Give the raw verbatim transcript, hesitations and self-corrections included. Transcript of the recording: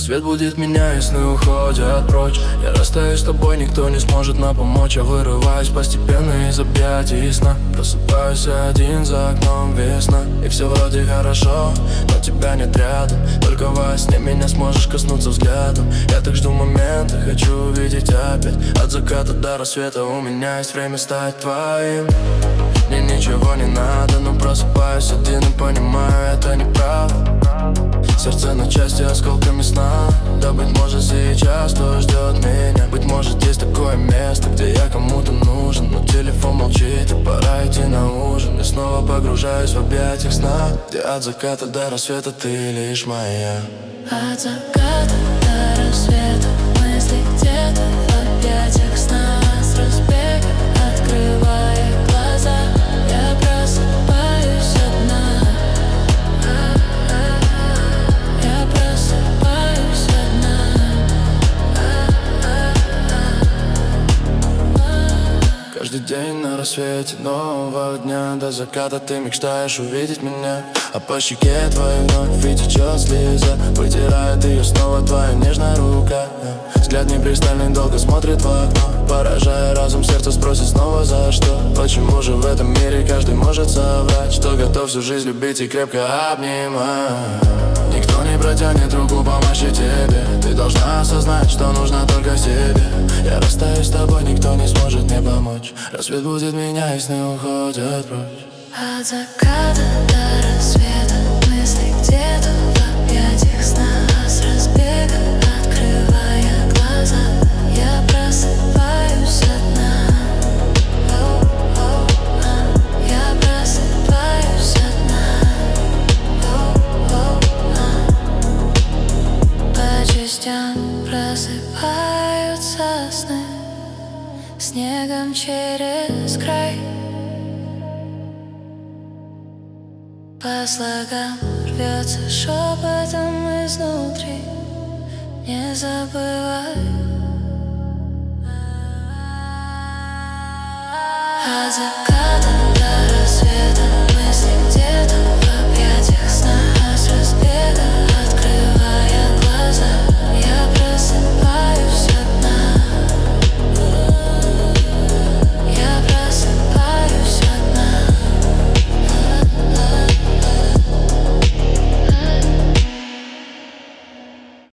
Рассвет будет меня, и сны уходят прочь. Я расстаюсь с тобой, никто не сможет нам помочь. Я вырываюсь постепенно из объятий сна. Просыпаюсь один, за окном весна. И все вроде хорошо, но тебя нет рядом. Только во сне меня сможешь коснуться взглядом. Я так жду момента, хочу увидеть опять. От заката до рассвета у меня есть время стать твоим. Мне ничего не надо, но просыпаюсь один и понимаю, это неправда. Сердце на части осколками сна. Да, быть может, сейчас кто ждет меня. Быть может, есть такое место, где я кому-то нужен. Но телефон молчит, и пора идти на ужин. И снова погружаюсь в объятиях сна, где от заката до рассвета ты лишь моя. От заката до рассвета мысли где-то в объятиях сна. С разбега открывая глаза, я просыпаюсь одна. Я просыпаюсь одна. Каждый день на рассвете нового дня. До заката ты мечтаешь увидеть меня. А по щеке твоей вновь и течет слеза. Вытирает ее снова твоя нежная рука. Взгляд непристальный долго смотрит в окно, поражая разум, сердце спросит снова за что. Почему же в этом мире каждый может соврать, что готов всю жизнь любить и крепко обнимать? Никто не протянет руку помощи тебе. Ты должна осознать, что нужно только себе. Я расстаюсь с тобой, никто не сможет мне помочь. Рассвет будет меня, и сны уходят прочь. От заката до рассвета мысли где-то в объятиях сна. С разбега открывая глаза, я просыпаюсь одна. Я просыпаюсь одна. По частям просыпаются сны, снегом через край. По слогам рвется шепотом изнутри. Не забывай. От заката